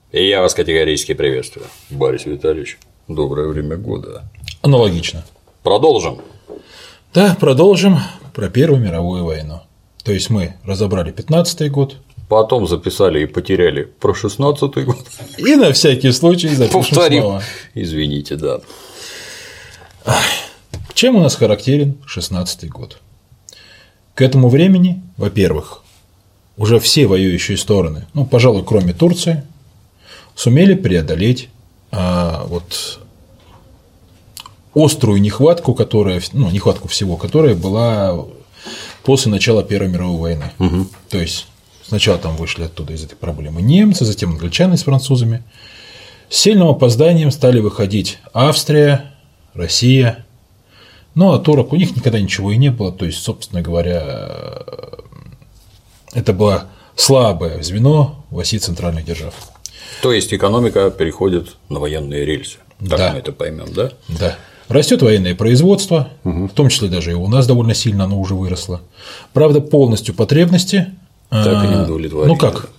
И я вас категорически приветствую, Борис Витальевич. Доброе время года. Аналогично. Продолжим. Да, продолжим про Первую мировую войну. То есть мы разобрали 15-й год. Потом записали и потеряли про 16-й год. И на всякий случай запишем Повторим. снова. Извините, да. Чем у нас характерен 16-й год? К этому времени, во-первых, уже все воюющие стороны, ну, пожалуй, кроме Турции, сумели преодолеть острую нехватку, нехватку всего, которая была после начала Первой мировой войны. Угу. То есть сначала там вышли оттуда из этой проблемы немцы, затем англичане с французами. С сильным опозданием стали выходить Австрия, Россия. Ну, а турок у них никогда ничего и не было. То есть, собственно говоря, это было слабое звено в оси центральных держав. То есть экономика переходит на военные рельсы. Так да. мы это поймем, да? Да. Растет военное производство, в том числе даже и у нас довольно сильно оно уже выросло. Правда, полностью потребности. Так и не удовлетворили. Ну как?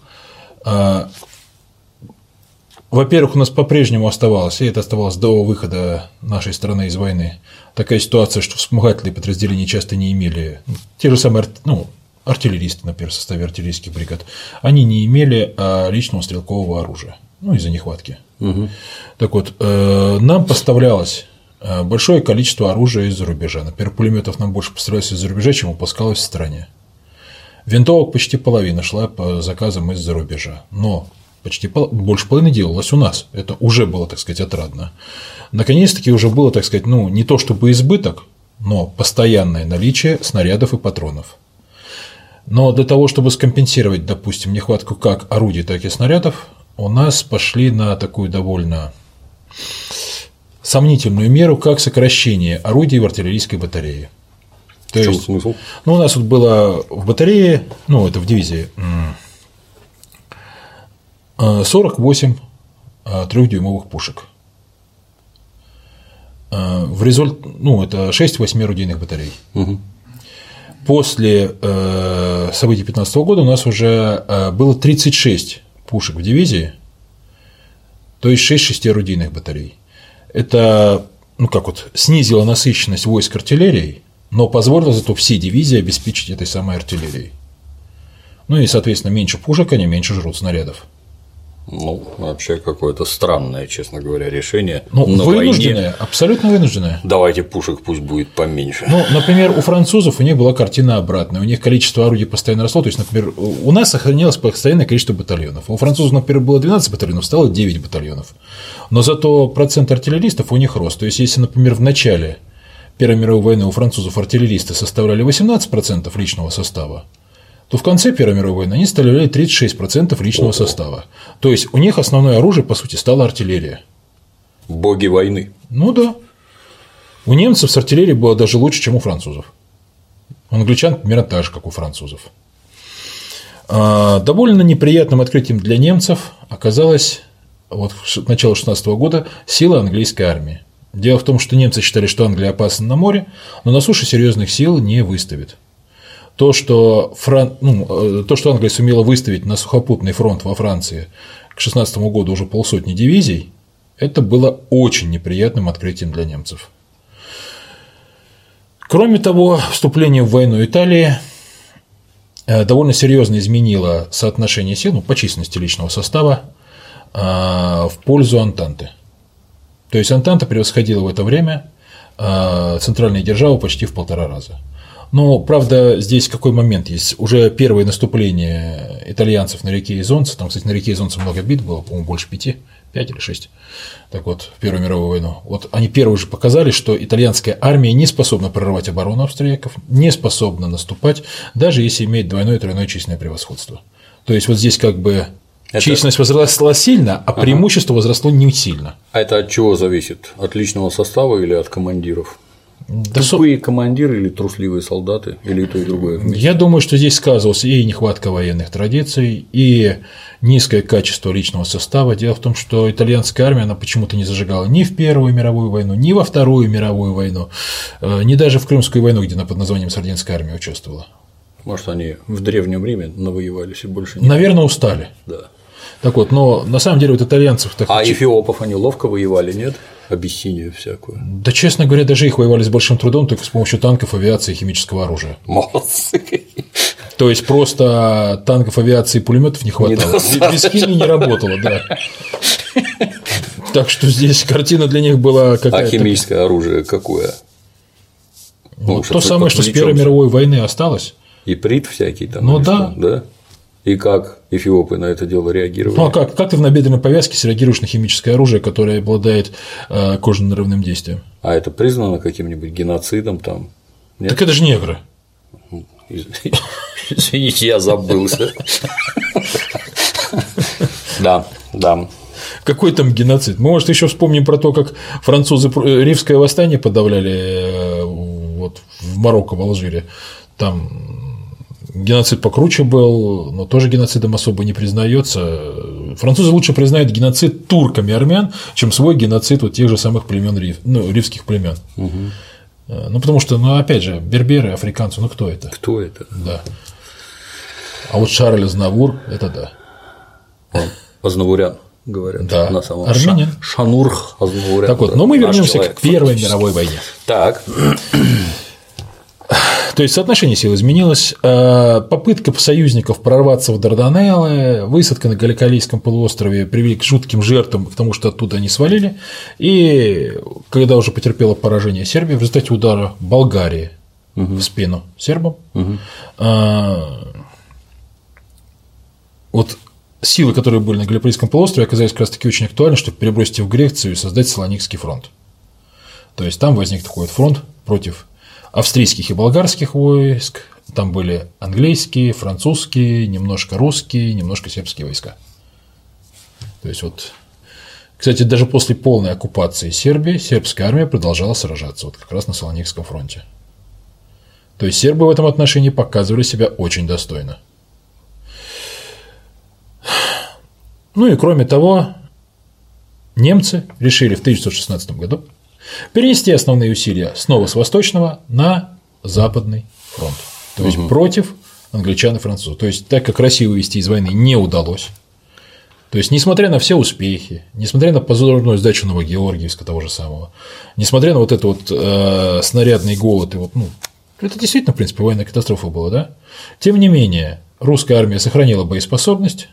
Во-первых, у нас по-прежнему оставалось, и это оставалось до выхода нашей страны из войны, такая ситуация, что вспомогательные подразделения часто не имели, те же самые артиллеристы, например, в составе артиллерийских бригад, они не имели личного стрелкового оружия, из-за нехватки. Угу. Так вот, нам поставлялось большое количество оружия из-за рубежа. Например, пулеметов нам больше поставлялось из-за рубежа, чем выпускалось в стране. Винтовок почти половина шла по заказам из-за рубежа, но больше половины делалось у нас. Это уже было, так сказать, отрадно. Наконец-таки уже было, так сказать, не то чтобы избыток, но постоянное наличие снарядов и патронов. Но для того, чтобы скомпенсировать, допустим, нехватку как орудий, так и снарядов, у нас пошли на такую довольно сомнительную меру, как сокращение орудий в артиллерийской батарее. В чем смысл? У нас вот было в батарее, это в дивизии, 48 трехдюймовых пушек. В результате, это 6 орудийных батарей. Угу. После событий 2015 года у нас уже было 36 пушек в дивизии, то есть 6 орудийных батарей. Это, снизило насыщенность войск артиллерией, но позволило зато всей дивизии обеспечить этой самой артиллерией. И, соответственно, меньше пушек, они меньше жрут снарядов. Вообще какое-то странное, честно говоря, решение. Вынужденное, абсолютно вынужденное. Давайте пушек пусть будет поменьше. Например, у французов у них была картина обратная. У них количество орудий постоянно росло. То есть, например, у нас сохранилось постоянное количество батальонов. У французов, например, было 12 батальонов, стало 9 батальонов. Но зато процент артиллеристов у них рос. То есть, если, например, в начале Первой мировой войны у французов артиллеристы составляли 18% личного состава, то в конце Первой мировой войны они составляли 36% личного состава. То есть у них основное оружие, по сути, стала артиллерия. Боги войны. Да. У немцев с артиллерией было даже лучше, чем у французов. У англичан примерно так же, как у французов. Довольно неприятным открытием для немцев оказалось с начала 16 года сила английской армии. Дело в том, что немцы считали, что Англия опасна на море, но на суше серьезных сил не выставит. То, что Англия сумела выставить на сухопутный фронт во Франции к 16 году уже полсотни дивизий, это было очень неприятным открытием для немцев. Кроме того, вступление в войну Италии довольно серьезно изменило соотношение сил, по численности личного состава, в пользу Антанты. То есть Антанта превосходила в это время центральные державы почти в 1,5 раза. Но, правда, здесь какой момент есть? Уже первое наступление итальянцев на реке Изонце, там, кстати, на реке Изонце много бит было, по-моему, больше 5 или 6, так вот, в Первую мировую войну. Вот они первые же показали, что итальянская армия не способна прорывать оборону австрияков, не способна наступать, даже если имеет двойное и тройное численное превосходство. То есть, вот здесь численность возросла сильно, а преимущество возросло не сильно. А это от чего зависит? От личного состава или от командиров? Тупые командиры или трусливые солдаты, или и то, и другое вместе? Я думаю, что здесь сказывалась и нехватка военных традиций, и низкое качество личного состава. Дело в том, что итальянская армия, она почему-то не зажигала ни в Первую мировую войну, ни во Вторую мировую войну, ни даже в Крымскую войну, где она под названием Сардинская армия участвовала. Может, они в Древнем Риме навоевались и больше не. Наверное, устали. Да. Так вот, но на самом деле вот итальянцев… А эфиопов они ловко воевали, нет? Абиссинию всякую. Да, честно говоря, даже их воевали с большим трудом, только с помощью танков, авиации и химического оружия. Молодцы. То есть просто танков, авиации и пулеметов не хватало. Без химии не работало, да. Так что здесь картина для них была какая-то… А химическое оружие какое? Ну, то самое, что с Первой мировой войны осталось. Иприт всякий там. Ну да. Да. И как эфиопы на это дело реагировали? Ну а как? Как ты в набедренной повязке среагируешь на химическое оружие, которое обладает кожно-нарывным действием? А это признано каким-нибудь геноцидом там? Нет? Так это же негры. Извините, я забылся. Да, да. Какой там геноцид? Мы, может, еще вспомним про то, как французы Ривское восстание подавляли вот в Марокко, в Алжире. Там геноцид покруче был, но тоже геноцидом особо не признается. Французы лучше признают геноцид турками армян, чем свой геноцид вот тех же самых племен, ривских племен. Угу. Ну, потому что, ну, опять же, берберы, африканцы, ну кто это? Кто это? Да. А вот Шарль Азнавур – это да. Азнавурян, говорят. Да. На самом армянин. Шанурх Азнавурян. Так вот, но мы вернемся к Первой мировой войне. Так. То есть соотношение сил изменилось, попытка союзников прорваться в Дарданеллы, высадка на Галикарийском полуострове привели к жутким жертвам, к тому, что оттуда они свалили, и когда уже потерпела поражение Сербия, в результате удара Болгарии в спину сербам, вот силы, которые были на Галикарийском полуострове, оказались как раз таки очень актуальны, чтобы перебросить их в Грецию и создать Салоникский фронт. То есть там возник такой вот фронт против австрийских и болгарских войск, там были английские, французские, немножко русские, немножко сербские войска. То есть вот, кстати, даже после полной оккупации Сербии сербская армия продолжала сражаться вот как раз на Салоникском фронте. То есть сербы в этом отношении показывали себя очень достойно. Ну и кроме того, немцы решили в 1916 году перенести основные усилия снова с Восточного на Западный фронт, то есть против англичан и французов. То есть, так как Россию вывести из войны не удалось, то есть, несмотря на все успехи, несмотря на позорную сдачу Новогеоргиевска того же самого, несмотря на вот это вот снарядный голод, и вот, ну, это действительно, в принципе, военная катастрофа была, да? Тем не менее, русская армия сохранила боеспособность,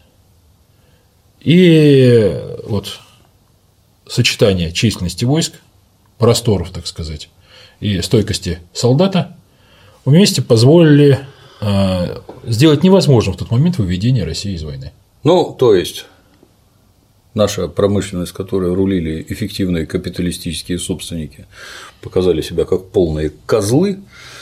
и вот сочетание численности войск, просторов, так сказать, и стойкости солдата вместе позволили сделать невозможным в тот момент выведение России из войны. Ну, то есть, наша промышленность, которой рулили эффективные капиталистические собственники, показали себя как полные козлы,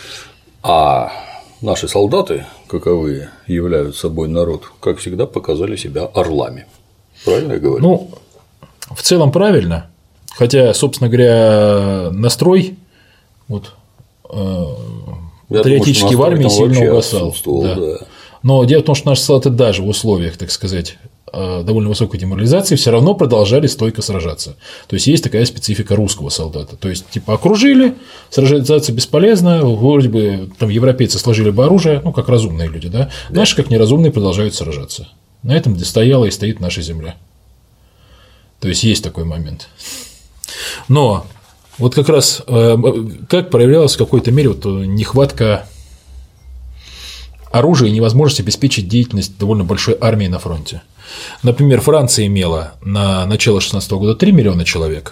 а наши солдаты, каковые являются собой народ, как всегда, показали себя орлами. Правильно я говорю? Ну, в целом правильно. Хотя, собственно говоря, настрой вот, патриотический в армии сильно угасал. Да. Но дело в том, что наши солдаты даже в условиях, так сказать, довольно высокой деморализации все равно продолжали стойко сражаться. То есть есть такая специфика русского солдата. То есть, типа, окружили, сражаться бесполезно, вроде бы там европейцы сложили бы оружие, ну, как разумные люди, да? Наши, как неразумные, продолжают сражаться. На этом стояла и стоит наша земля. То есть есть такой момент. Но вот как раз как проявлялась в какой-то мере вот нехватка оружия и невозможность обеспечить деятельность довольно большой армии на фронте. Например, Франция имела на начало 2016 года 3 миллиона человек,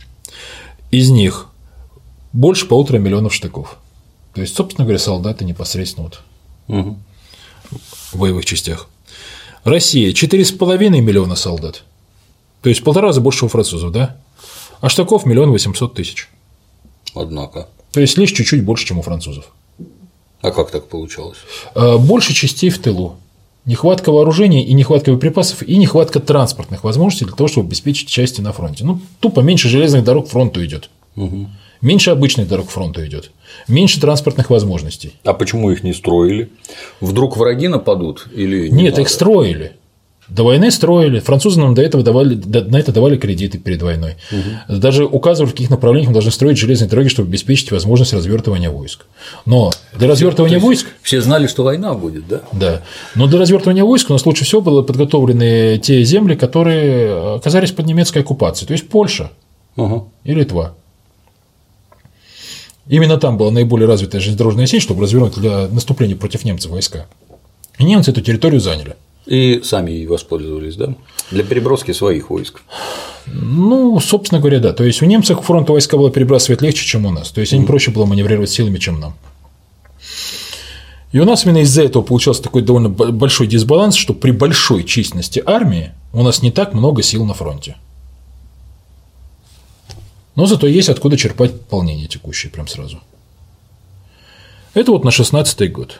из них больше 1,5 миллиона штыков. То есть, собственно говоря, солдаты непосредственно вот в боевых частях. Россия 4,5 миллиона солдат, то есть в 1,5 раза больше у французов, да? А штыков 1 800 000. Однако. То есть лишь чуть-чуть больше, чем у французов. А как так получалось? Больше частей в тылу. Нехватка вооружений и нехватка боеприпасов и нехватка транспортных возможностей для того, чтобы обеспечить части на фронте. Ну, тупо меньше железных дорог к фронту идет. Меньше обычных дорог к фронту идет, меньше транспортных возможностей. А почему их не строили? Вдруг враги нападут или не Нет, надо? их строили. До войны строили, французы нам на это давали кредиты перед войной. Даже указывали, в каких направлениях мы должны строить железные дороги, чтобы обеспечить возможность развертывания войск. Но для развертывания войск… Все знали, что война будет, да? Да. Но для развертывания войск у нас лучше всего были подготовлены те земли, которые оказались под немецкой оккупацией, то есть Польша и Литва. Именно там была наиболее развитая железнодорожная сеть, чтобы развернуть для наступления против немцев войска. И немцы эту территорию заняли. И сами ей воспользовались, да? Для переброски своих войск. Ну, собственно говоря, да. То есть у немцев к фронту войска было перебрасывать легче, чем у нас. То есть им проще было маневрировать силами, чем нам. И у нас именно из-за этого получался такой довольно большой дисбаланс, что при большой численности армии у нас не так много сил на фронте. Но зато есть откуда черпать пополнение текущее прям сразу. Это вот на 16-й год.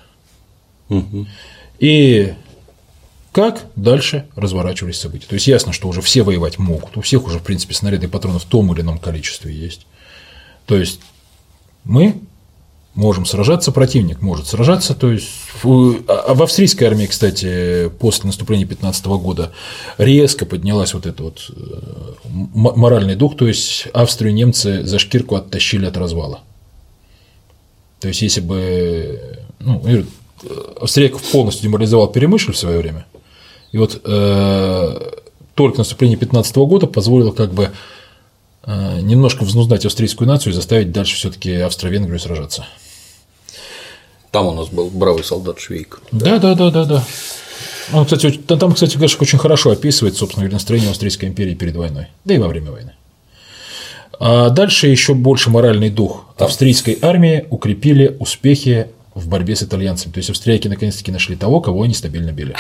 И как дальше разворачивались события? То есть ясно, что уже все воевать могут, у всех уже, в принципе, снаряды и патроны в том или ином количестве есть. То есть мы можем сражаться, противник может сражаться. То есть в австрийской армии, кстати, после наступления 15 года резко поднялась вот этот вот моральный дух, то есть Австрию немцы за шкирку оттащили от развала. То есть если бы Австрияк полностью деморализовал Перемышль в свое время, и вот только наступление 15 года позволило как бы немножко взнуздать австрийскую нацию и заставить дальше все-таки Австро-Венгрию сражаться. Там у нас был бравый солдат Швейк. Да. Он, кстати, там, очень хорошо описывает, собственно говоря, настроение Австрийской империи перед войной, да и во время войны. А дальше еще больше моральный дух австрийской армии укрепили успехи в борьбе с итальянцами. То есть австрияки наконец-таки нашли того, кого они стабильно били.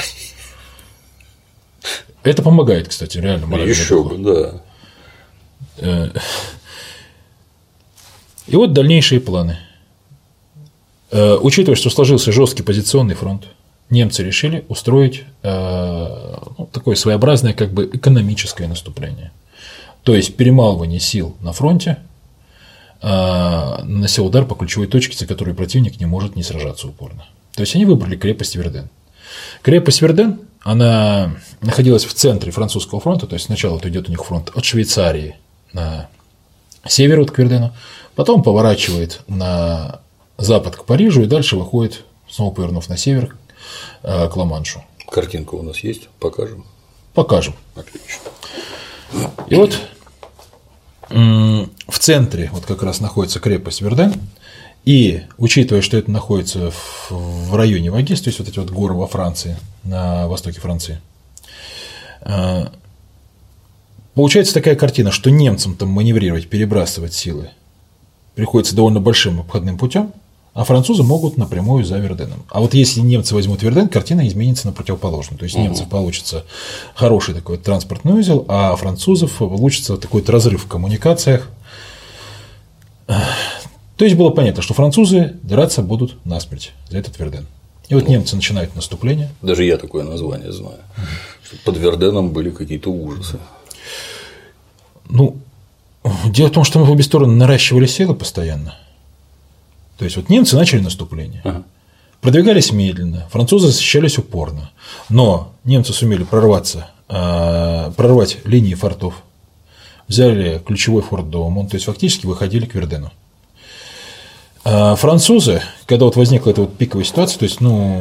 Это помогает, кстати, реально моральному духу. Еще бы, да. И вот дальнейшие планы. Учитывая, что сложился жесткий позиционный фронт, немцы решили устроить такое своеобразное как бы экономическое наступление. То есть перемалывание сил на фронте, наносил удар по ключевой точке, за которую противник не может не сражаться упорно. То есть они выбрали крепость Верден. Крепость Верден, она находилась в центре французского фронта, то есть сначала это идет у них фронт от Швейцарии на север от Вердена, потом поворачивает на запад к Парижу и дальше выходит, снова повернув на север, к Ла-Маншу. Картинка у нас есть? Покажем? Покажем. Отлично. И вот в центре вот как раз находится крепость Верден, и учитывая, что это находится в районе Вагес, то есть вот эти вот горы во Франции, на востоке Франции, получается такая картина, что немцам там маневрировать, перебрасывать силы приходится довольно большим обходным путем, а французы могут напрямую за Верденом. А вот если немцы возьмут Верден, картина изменится на противоположную. То есть немцев получится хороший такой транспортный узел, а французов получится такой вот разрыв в коммуникациях. То есть было понятно, что французы драться будут насмерть за этот Верден. И вот немцы начинают наступление. Даже я такое название знаю. Что под Верденом были какие-то ужасы. Ну, дело в том, что мы в обе стороны наращивали силы постоянно. То есть вот немцы начали наступление. Продвигались медленно, французы защищались упорно. Но немцы сумели прорвать линии фортов, взяли ключевой форт Доумон, то есть фактически выходили к Вердену. А французы, когда вот возникла эта вот пиковая ситуация, то есть,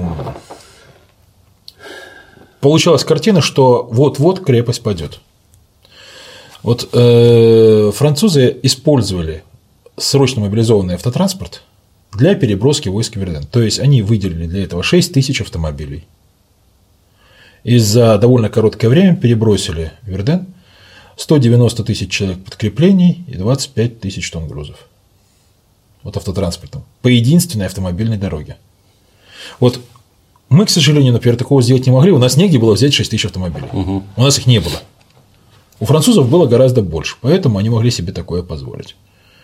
получалась картина, что вот-вот крепость падет. Вот французы использовали срочно мобилизованный автотранспорт для переброски войск в Верден. То есть они выделили для этого 6 тысяч автомобилей. И за довольно короткое время перебросили в Верден 190 тысяч человек подкреплений и 25 тысяч тонн грузов. Вот автотранспортом. По единственной автомобильной дороге. Вот мы, к сожалению, например, такого сделать не могли. У нас негде было взять 6 тысяч автомобилей. У нас их не было. У французов было гораздо больше, поэтому они могли себе такое позволить.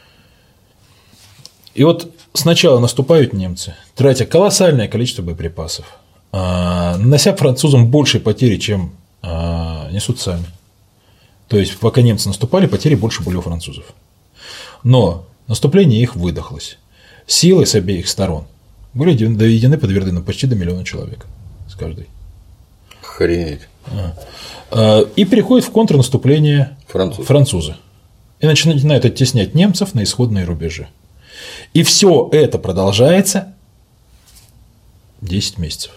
И вот сначала наступают немцы, тратя колоссальное количество боеприпасов, нанося французам большие потери, чем несут сами. То есть, пока немцы наступали, потери больше были у французов. Но наступление их выдохлось. Силы с обеих сторон были доведены под Верденом почти до 1 000 000 человек с каждой. Охренеть. И переходят в контрнаступление французы. И начинают оттеснять немцев на исходные рубежи. И все это продолжается 10 месяцев.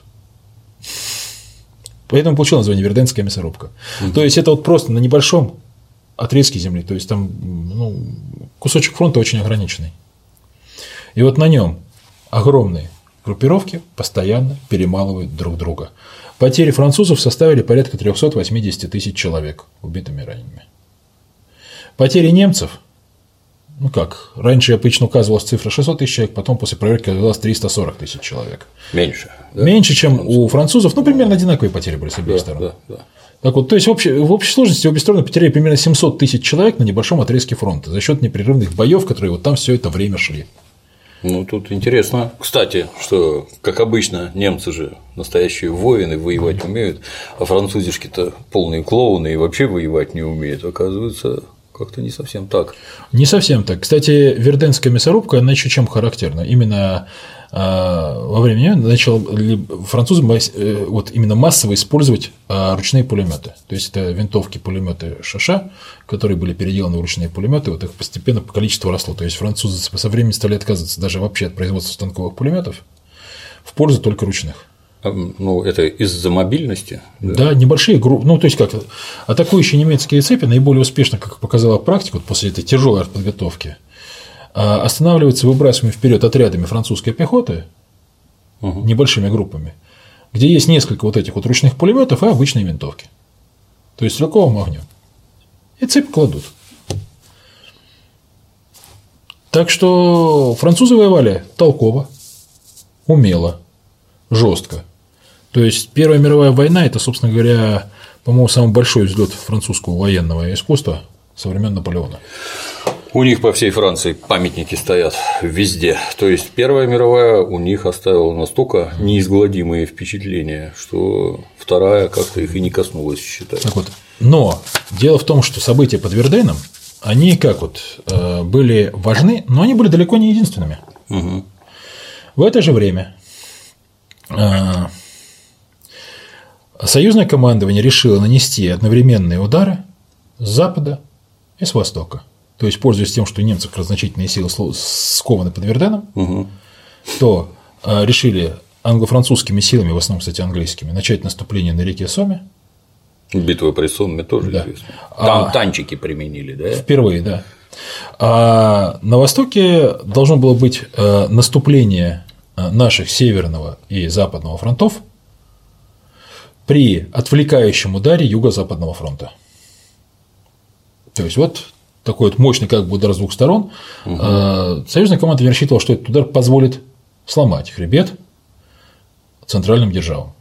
Поэтому получил название Верденская мясорубка. То есть это вот просто на небольшом отрезке земли, то есть там кусочек фронта очень ограниченный. И вот на нем огромные группировки постоянно перемалывают друг друга. Потери французов составили порядка 380 тысяч человек убитыми и ранеными. Потери немцев, раньше обычно указывалась цифра 600 тысяч человек, потом после проверки оказалось 340 тысяч человек. Меньше. Да? Меньше, чем у французов, примерно одинаковые потери были с обеих сторон. Да. Так вот, то есть в общей сложности обе стороны потеряли примерно 700 тысяч человек на небольшом отрезке фронта за счет непрерывных боев, которые вот там все это время шли. Тут интересно, кстати, что, как обычно, немцы же настоящие воины, воевать умеют, а французишки-то полные клоуны и вообще воевать не умеют, оказывается, как-то не совсем так. Не совсем так. Кстати, Верденская мясорубка, она еще чем характерна? Именно во время нее начали французы именно массово использовать ручные пулеметы. То есть это винтовки, пулеметы Шаша, которые были переделаны в ручные пулеметы, вот их постепенно количество росло. То есть французы со временем стали отказываться даже вообще от производства станковых пулеметов в пользу только ручных. Это из-за мобильности? Да, небольшие группы. То есть как атакующие немецкие цепи наиболее успешно, как показала практика, после этой тяжелой подготовки, останавливаются выбрасываемыми вперед отрядами французской пехоты, небольшими группами, где есть несколько вот этих вот ручных пулеметов и обычные винтовки. То есть стрелковым огнем. И цепь кладут. Так что французы воевали толково, умело, жестко. То есть Первая мировая война – это, собственно говоря, по-моему, самый большой взлет французского военного искусства со времен Наполеона. У них по всей Франции памятники стоят везде. То есть Первая мировая у них оставила настолько неизгладимые впечатления, что Вторая как-то их и не коснулась, считай. Так вот. Но дело в том, что события под Верденом, они были важны, но они были далеко не единственными. В это же время союзное командование решило нанести одновременные удары с запада и с востока. То есть, пользуясь тем, что у немцев значительные силы скованы под Верденом, то решили англо-французскими силами, в основном, кстати, английскими, начать наступление на реке Соме. Битва при Соме тоже известна. Там танчики применили, да? Впервые, да. А на востоке должно было быть наступление наших северного и западного фронтов при отвлекающем ударе юго-западного фронта. То есть вот такой вот мощный удар с двух сторон. Союзная команда рассчитывала, что этот удар позволит сломать хребет центральным державам.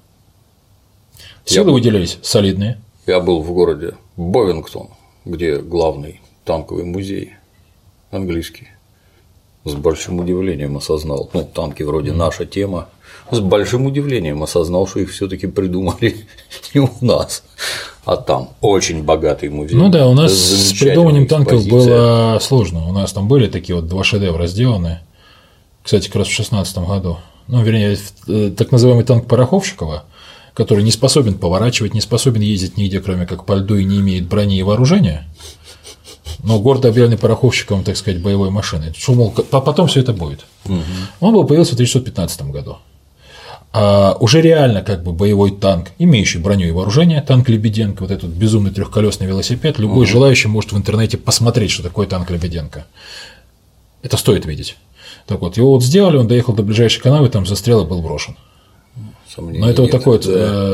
Силы выделялись солидные. Я был в городе Бовингтон, где главный танковый музей английский. С большим удивлением осознал, танки вроде наша тема, с большим удивлением осознал, что их все-таки придумали не у нас, а там очень богатый музей. У нас с придуманием танков было сложно. У нас там были такие вот два шедевра сделаны, кстати, как раз в 2016 году. Вернее, так называемый танк Пороховщикова, который не способен поворачивать, не способен ездить нигде, кроме как по льду, и не имеет брони и вооружения, но гордо объявленный Пороховщиковым, так сказать, боевой машиной. Что, мол, потом все это будет. Он появился в 1915 году. А уже реально боевой танк, имеющий броню и вооружение, танк Лебеденко, вот этот безумный трехколесный велосипед, любой желающий может в интернете посмотреть, что такое танк Лебеденко. Это стоит видеть. Так вот, его сделали, он доехал до ближайшей канавы, там застрял и был брошен. Но это вот такой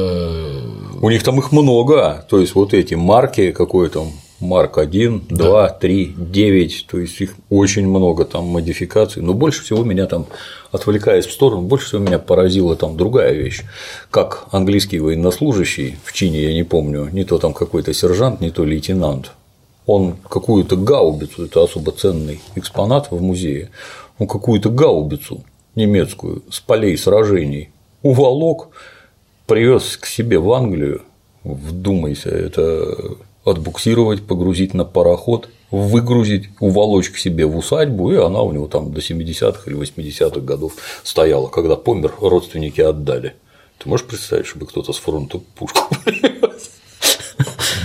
У них там их много, то есть вот эти марки, какой там Марк 1, 2, 3, 9, то есть их очень много там модификаций, но больше всего меня там, отвлекаясь в сторону, больше всего меня поразила там другая вещь, как английский военнослужащий в чине, я не помню, не то там какой-то сержант, не то лейтенант, он какую-то гаубицу, это особо ценный экспонат в музее, он какую-то гаубицу немецкую с полей сражений уволок, привез к себе в Англию, вдумайся, это отбуксировать, погрузить на пароход, выгрузить, уволочь к себе в усадьбу, и она у него там до 70-х или 80-х годов стояла, когда помер, родственники отдали. Ты можешь представить, чтобы кто-то с фронта пушку привез?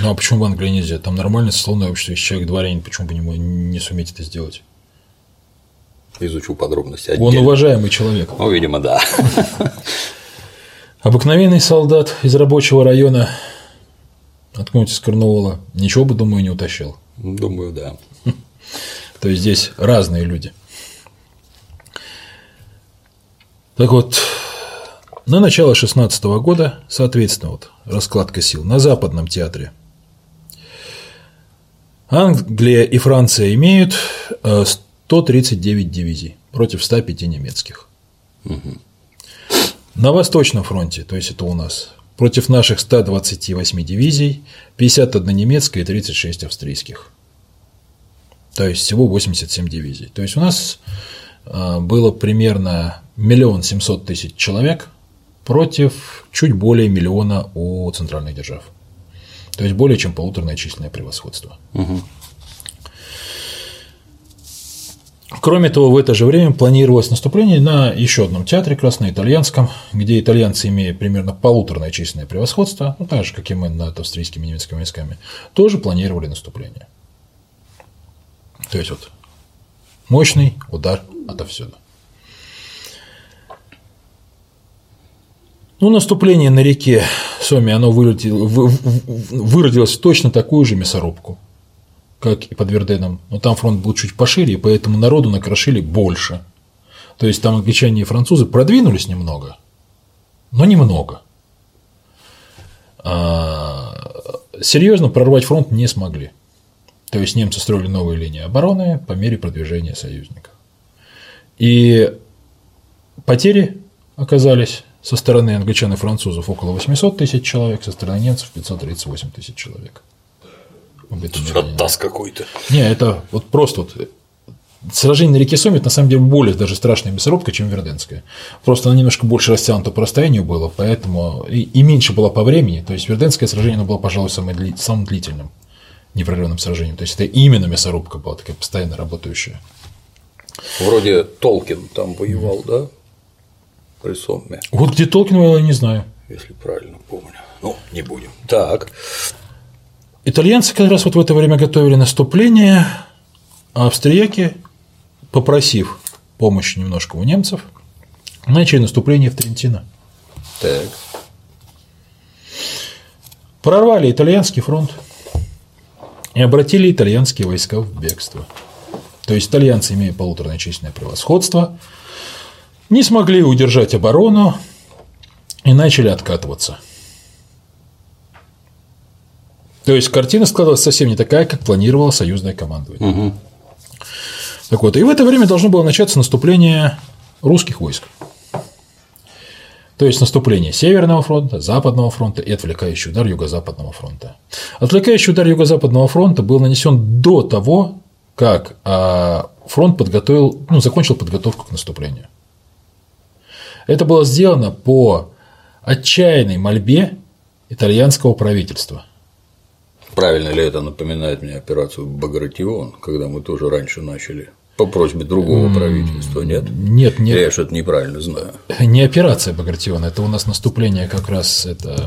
Ну а почему в Англии нельзя? Там нормальное сословное общество, если человек дворянин, почему бы не суметь это сделать? Изучу подробности отдельно. Он уважаемый человек. Ну, видимо, да. Обыкновенный солдат из рабочего района откуда-нибудь из Корнуола ничего бы, думаю, не утащил. Думаю, да. То есть здесь разные люди. Так вот, на начало 16 года, соответственно, вот раскладка сил на Западном театре. Англия и Франция имеют 139 дивизий против 105 немецких. Угу. На Восточном фронте, то есть это у нас, против наших 128 дивизий 51 немецкая и 36 австрийских. То есть всего 87 дивизий. То есть у нас было примерно 1 700 000 человек против чуть более миллиона у центральных держав. То есть более чем полуторное численное превосходство. Угу. Кроме того, в это же время планировалось наступление на еще одном театре красноитальянском, где итальянцы, имея примерно полуторное численное превосходство, ну, так же, как и мы над австрийскими и немецкими войсками, тоже планировали наступление. То есть вот мощный удар отовсюду. Ну, наступление на реке Соме, оно выродилось в точно такую же мясорубку, как и под Верденом, но там фронт был чуть пошире, и поэтому народу накрошили больше. То есть там англичане и французы продвинулись немного, но немного. Серьезно прорвать фронт не смогли. То есть немцы строили новые линии обороны по мере продвижения союзников. И потери оказались со стороны англичан и французов около 800 000 человек, со стороны немцев 538 000 человек. Оттас какой-то. Не, это вот просто вот сражение на реке Соме, это на самом деле более даже страшная мясорубка, чем Верденская. Просто она немножко больше растянута по расстоянию было, поэтому и меньше была по времени. То есть Верденское сражение оно было, пожалуй, самым длительным непрерывным сражением. То есть это именно мясорубка была такая постоянно работающая. Вроде Толкин там воевал, да? При Соме. Вот где Толкин воевал, я не знаю. Если правильно помню. Ну, не будем. Так. Итальянцы как раз вот в это время готовили наступление, а австрияки, попросив помощи немножко у немцев, начали наступление в Трентино. Так. Прорвали итальянский фронт и обратили итальянские войска в бегство. То есть итальянцы, имея полуторное численное превосходство, не смогли удержать оборону и начали откатываться. То есть картина складывалась совсем не такая, как планировало союзное командование. Угу. Так вот, и в это время должно было начаться наступление русских войск. То есть наступление Северного фронта, Западного фронта и отвлекающий удар Юго-Западного фронта. Отвлекающий удар Юго-Западного фронта был нанесен до того, как фронт закончил подготовку к наступлению. Это было сделано по отчаянной мольбе итальянского правительства. Правильно ли это напоминает мне операцию Багратион, когда мы тоже раньше начали по просьбе другого правительства, нет? Нет. Я что-то неправильно знаю. Не операция Багратион, это у нас наступление как раз это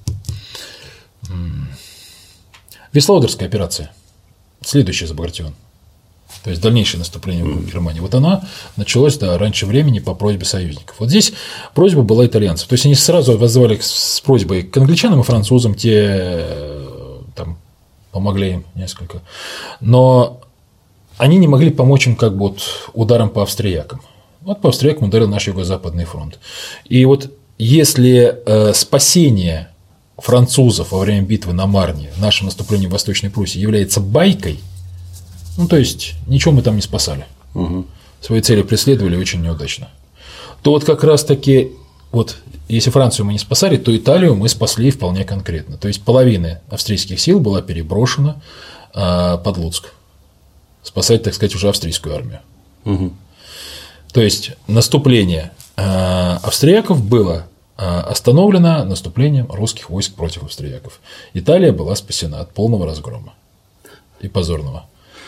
Вислоудерская операция, следующая за Багратион. То есть дальнейшее наступление в Германии. Вот она началась раньше времени по просьбе союзников. Вот здесь просьба была итальянцев. То есть они сразу воззвали с просьбой к англичанам и французам, те там помогли им несколько. Но они не могли помочь им как бы вот ударом по австриякам. Вот по австриякам ударил наш Юго-Западный фронт. И вот если спасение французов во время битвы на Марне, наше наступление в Восточной Пруссии является байкой, ну, то есть ничего мы там не спасали. Угу. Свои цели преследовали очень неудачно. То вот как раз-таки, вот если Францию мы не спасали, то Италию мы спасли вполне конкретно. То есть половина австрийских сил была переброшена под Луцк. Спасать, так сказать, уже австрийскую армию. Угу. То есть наступление австрияков было остановлено наступлением русских войск против австрияков. Италия была спасена от полного разгрома и позорного.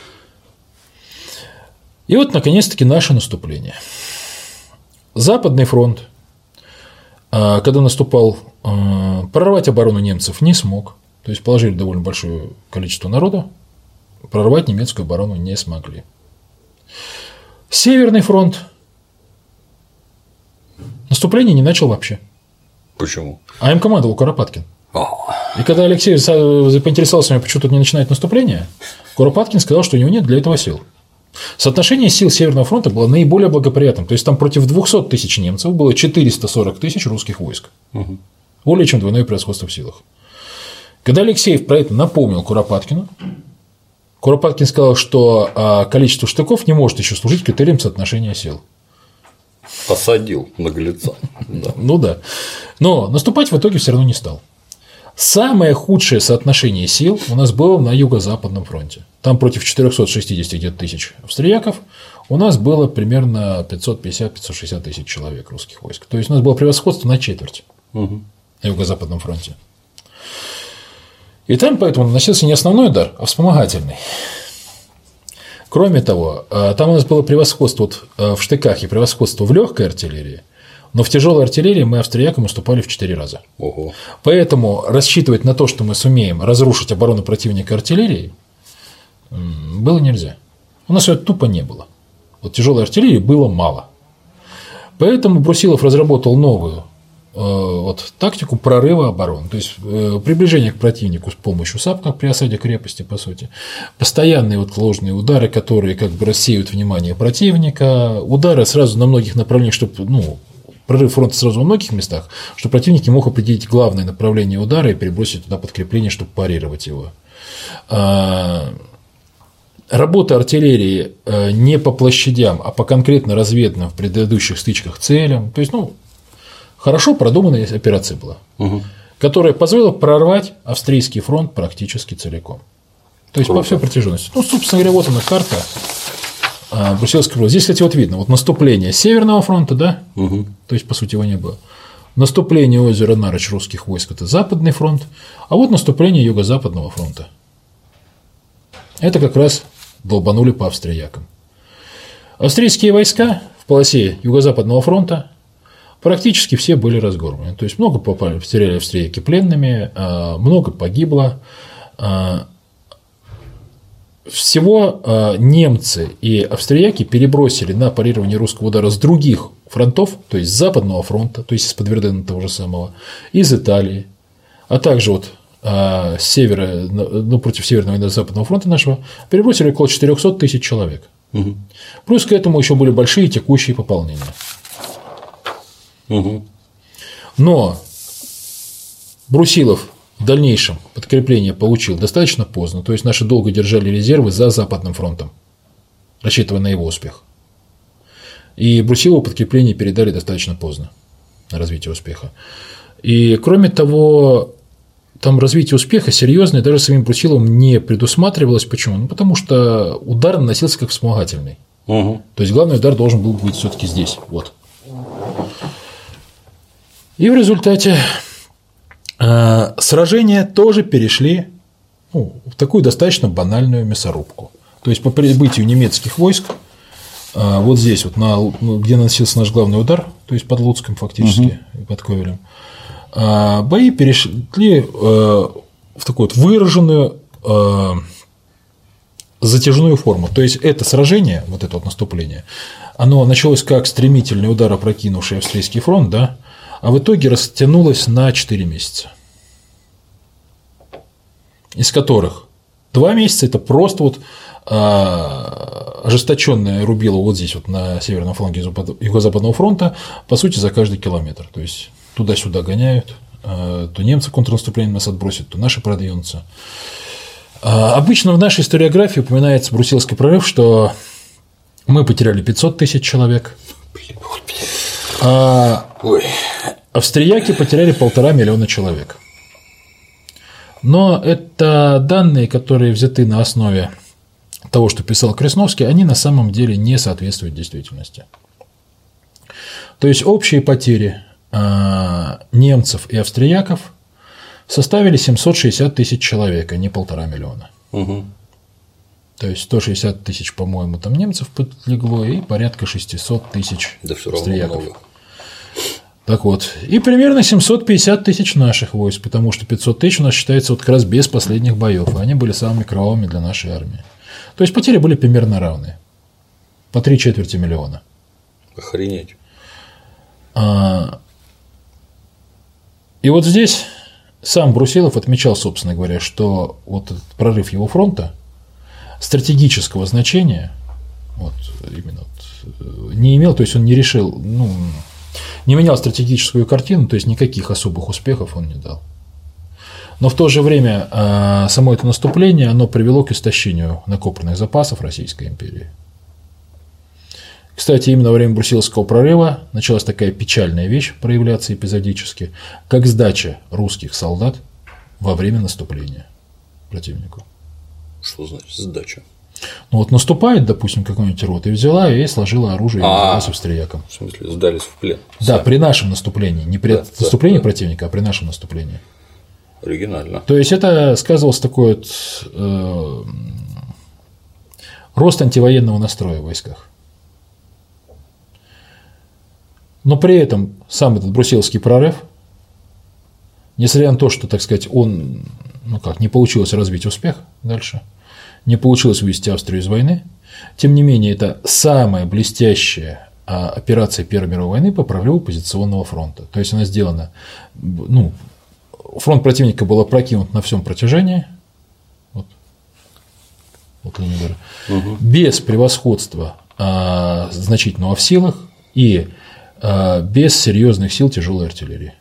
И вот, наконец-таки, наше наступление. Западный фронт, когда наступал, прорвать оборону немцев не смог. То есть положили довольно большое количество народа, прорвать немецкую оборону не смогли. Северный фронт наступление не начал вообще. Почему? А им командовал Куропаткин. И когда Алексей поинтересовался, почему тут не начинает наступление, Куропаткин сказал, что у него нет для этого сил. Соотношение сил Северного фронта было наиболее благоприятным. То есть там против 200 тысяч немцев было 440 тысяч русских войск. Угу. Более чем двойное превосходство в силах. Когда Алексеев про это напомнил Куропаткину, Куропаткин сказал, что количество штыков не может еще служить критерием соотношения сил. Посадил наглеца. Ну да. Но наступать в итоге все равно не стал. Самое худшее соотношение сил у нас было на Юго-Западном фронте. Там против 460 где-то тысяч австрияков у нас было примерно 550-560 тысяч человек русских войск. То есть у нас было превосходство на четверть на Юго-Западном фронте. И там поэтому наносился не основной удар, а вспомогательный. Кроме того, там у нас было превосходство в штыках и превосходство в легкой артиллерии, но в тяжелой артиллерии мы австриякам уступали в 4 раза. Ого. Поэтому рассчитывать на то, что мы сумеем разрушить оборону противника артиллерией, было нельзя. У нас ее тупо не было. Вот тяжелой артиллерии было мало. Поэтому Брусилов разработал новую тактику прорыва обороны, то есть приближение к противнику с помощью САП, как при осаде крепости, по сути, постоянные ложные удары, которые как бы рассеивают внимание противника, удары сразу на многих направлениях, чтобы прорыв фронта сразу во многих местах, чтобы противник не мог определить главное направление удара и перебросить туда подкрепление, чтобы парировать его. Работа артиллерии не по площадям, а по конкретно разведанным в предыдущих стычках целям, то есть, хорошо продуманная операция была, которая позволила прорвать австрийский фронт практически целиком. То есть, по всей протяженности. Собственно говоря, вот она карта Брусиловского фронта. Здесь, кстати, видно, наступление Северного фронта, да, то есть, по сути, его не было. Наступление озера Нарыч русских войск – это Западный фронт, а вот наступление Юго-Западного фронта. Это как раз долбанули по австриякам. Австрийские войска в полосе Юго-Западного фронта практически все были разгромлены. То есть, много потеряли австрияки пленными, много погибло. Всего немцы и австрияки перебросили на парирование русского удара с других фронтов, то есть с Западного фронта, то есть из-под Вердена того же самого, из Италии, а также с севера, против Северного и Западного фронта нашего, перебросили около 400 тысяч человек. Плюс к этому еще были большие текущие пополнения. Но Брусилов в дальнейшем подкрепление получил достаточно поздно, то есть наши долго держали резервы за Западным фронтом, рассчитывая на его успех. И Брусилову подкрепление передали достаточно поздно на развитие успеха. И кроме того, там развитие успеха серьезное даже самим Брусиловым не предусматривалось. Почему? Потому что удар наносился как вспомогательный. То есть главный удар должен был быть все-таки здесь. Вот. И в результате сражения тоже перешли в такую достаточно банальную мясорубку. То есть по прибытию немецких войск, вот здесь, где наносился наш главный удар, то есть под Луцком фактически, под Ковелем, бои перешли в такую выраженную затяжную форму. То есть это сражение, вот это наступление, оно началось как стремительный удар, опрокинувший австрийский фронт, да, а в итоге растянулось на 4 месяца, из которых 2 месяца – это просто ожесточенное рубило вот здесь, на северном фланге Юго-Западного фронта, по сути, за каждый километр. То есть туда-сюда гоняют, то немцы контрнаступление нас отбросят, то наши продвинутся. Обычно в нашей историографии упоминается Брусиловский прорыв, что мы потеряли 500 тысяч человек, а австрияки потеряли 1,5 миллиона человек. Но это данные, которые взяты на основе того, что писал Кресновский, они на самом деле не соответствуют действительности. То есть общие потери немцев и австрияков составили 760 тысяч человек, а не 1,5 миллиона. То есть 160 тысяч, по-моему, там немцев подлегло, и порядка 600 тысяч австрияков. Так вот, и примерно 750 тысяч наших войск, потому что 500 тысяч у нас считается вот как раз без последних боев, и они были самыми кровавыми для нашей армии. То есть потери были примерно равны, по 3/4 миллиона. Охренеть. И вот здесь сам Брусилов отмечал, собственно говоря, что вот этот прорыв его фронта стратегического значения вот, именно вот, не имел, то есть он не решил, не менял стратегическую картину, то есть никаких особых успехов он не дал. Но в то же время само это наступление оно привело к истощению накопленных запасов Российской империи. Кстати, именно во время Брусиловского прорыва началась такая печальная вещь проявляться эпизодически, как сдача русских солдат во время наступления противнику. Что значит сдача? Ну вот наступает, допустим, какой-нибудь рота и взяла и сложила оружие и сдалась австриякам. В смысле, сдались в плен? Да, при нашем наступлении, не при наступлении противника, а при нашем наступлении. Оригинально. То есть это сказывался такой рост антивоенного настроя в войсках. Но при этом сам этот Брусиловский прорыв, несмотря на то, что, так сказать, он, не получилось развить успех дальше, не получилось вывести Австрию из войны, тем не менее, это самая блестящая операция Первой мировой войны по прорыву позиционного фронта. То есть она сделана, фронт противника был опрокинут на всем протяжении, вот Ленинград, без превосходства значительного в силах и без серьезных сил тяжелой артиллерии.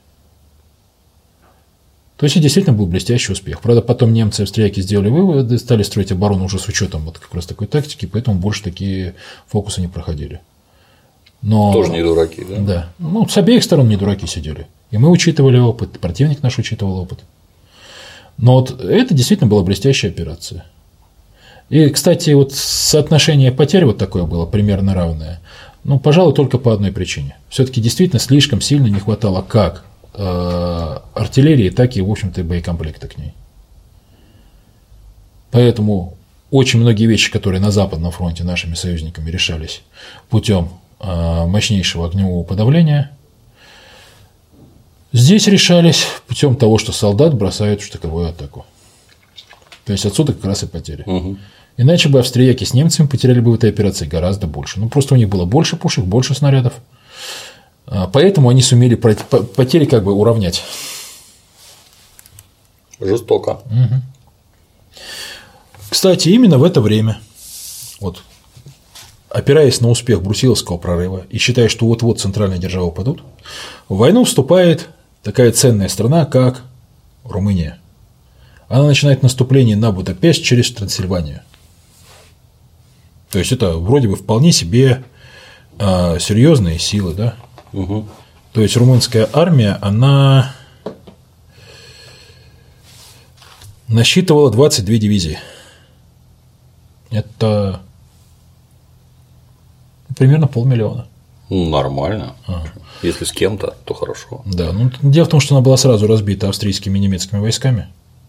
То есть, это действительно был блестящий успех. Правда, потом немцы и австрияки сделали выводы, стали строить оборону уже с учетом вот как раз такой тактики, поэтому больше такие фокусы не проходили. Но... Тоже не дураки, да? Да. С обеих сторон не дураки сидели. И мы учитывали опыт, противник наш учитывал опыт. Но вот это действительно была блестящая операция. И, кстати, вот соотношение потерь вот такое было примерно равное. Пожалуй, только по одной причине. Все-таки действительно слишком сильно не хватало как артиллерии, так и, в общем-то, боекомплекта к ней. Поэтому очень многие вещи, которые на Западном фронте нашими союзниками решались путем мощнейшего огневого подавления, здесь решались путем того, что солдат бросают в штыковую атаку. То есть отсюда как раз и потери. Иначе бы австрияки с немцами потеряли бы в этой операции гораздо больше. Просто у них было больше пушек, больше снарядов. Поэтому они сумели потери как бы уравнять. Жестоко. Кстати, именно в это время, опираясь на успех Брусиловского прорыва и считая, что вот-вот центральные державы упадут, в войну вступает такая ценная страна, как Румыния. Она начинает наступление на Будапешт через Трансильванию. То есть это вроде бы вполне себе серьезные силы, да? То есть румынская армия, она насчитывала 22 дивизии. Это примерно 500 000. Нормально. Если с кем-то, то хорошо. Да. Дело в том, что она была сразу разбита австрийскими и немецкими войсками,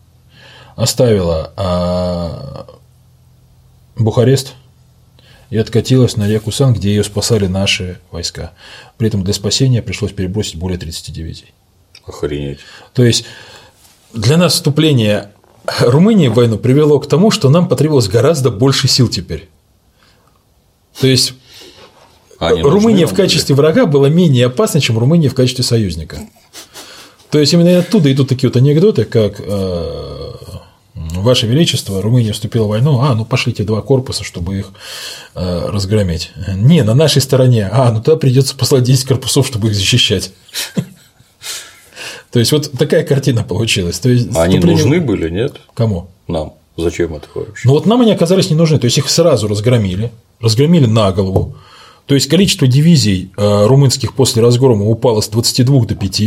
оставила Бухарест и откатилась на реку Сан, где ее спасали наши войска. При этом для спасения пришлось перебросить более 30 дивизий. Охренеть. То есть для нас вступление Румынии в войну привело к тому, что нам потребовалось гораздо больше сил теперь. То есть Румыния в качестве врага была менее опасна, чем Румыния в качестве союзника. То есть именно оттуда идут такие вот анекдоты, как Ваше Величество, Румыния вступила в войну, пошлите 2 корпуса, чтобы их разгромить. Не, на нашей стороне, тогда придется послать 10 корпусов, чтобы их защищать. То есть вот такая картина получилась. То есть, они нужны были, нет? Кому? Нам. Зачем это вообще? Нам они оказались не нужны. То есть их сразу разгромили на голову. То есть количество дивизий румынских после разгрома упало с 22 до 5.